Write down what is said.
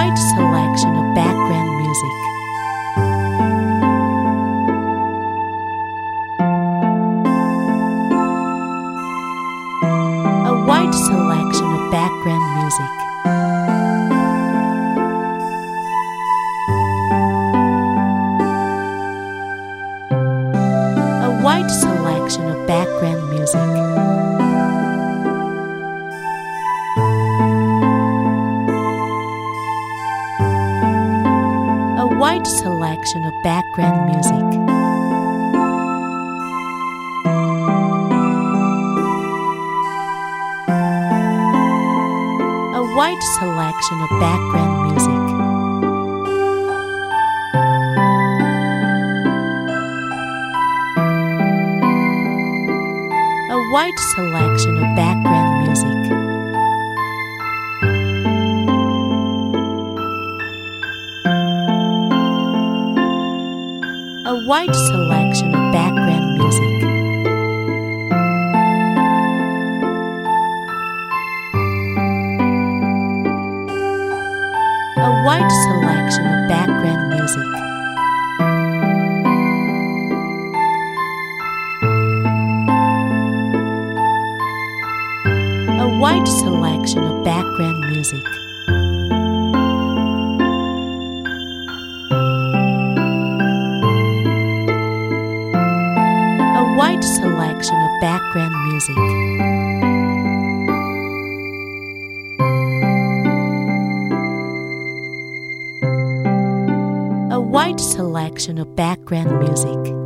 wide selection of background music. A wide selection of background music. A wide selection of background music. A wide selection of background music. A wide selection of background music. A wide selection of background music. A wide selection of background music. A wide selection of background music. A wide selection of background music. A wide selection of background music. A wide selection of background music.